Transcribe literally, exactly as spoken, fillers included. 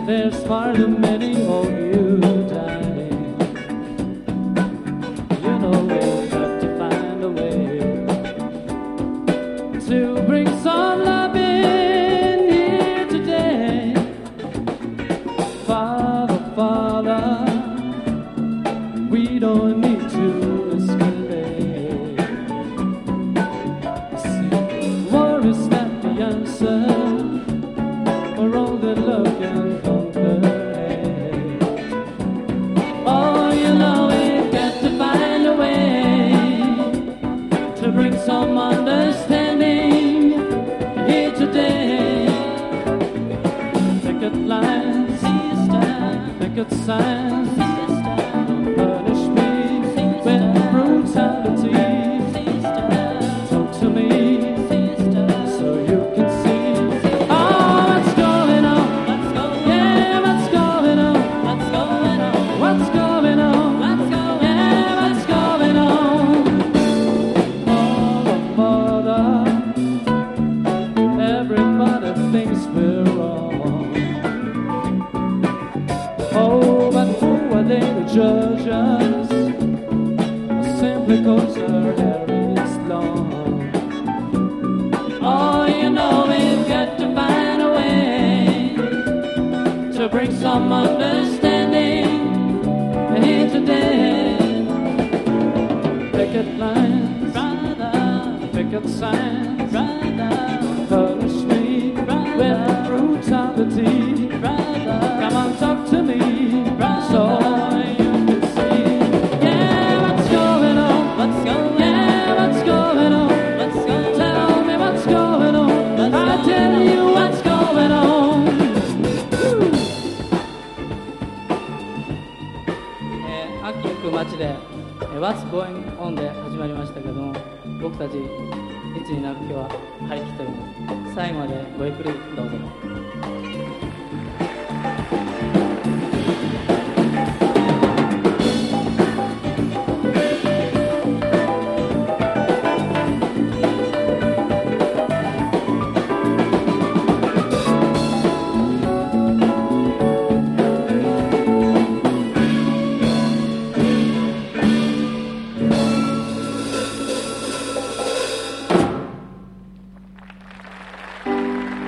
There's far too many of you dying. You know we've got to find a way to bring some love in here today. Father, Father, we don't need to escalate. See, war is not the answer for all that love can conquer. Oh, you know we've got to find a way to bring some understanding here today. Picket lines, picket signs, punish me with brutality. Talk to me so you can see. Oh, what's going on? Yeah, what's going on? What's going on? What's going on? Yeah, what's going on? Oh, mother, everybody thinks we're wrong. Oh, but who are they to judge us? Simply 'cause our hair is long. Oh, you know we've got to find a way to bring some understanding here today. Picket lines, picket signs, punish me with brutality. Come on, talk to me so you can see. Yeah, what's going on? What's going on? Yeah, what's going on? What's going on? Tell me what's going on. I'll tell you what's going on. えー秋行く街でえー What's Going On で始まりましたけども、僕たちいつになく今日は張り切っております。最後までごゆっくりどうぞ。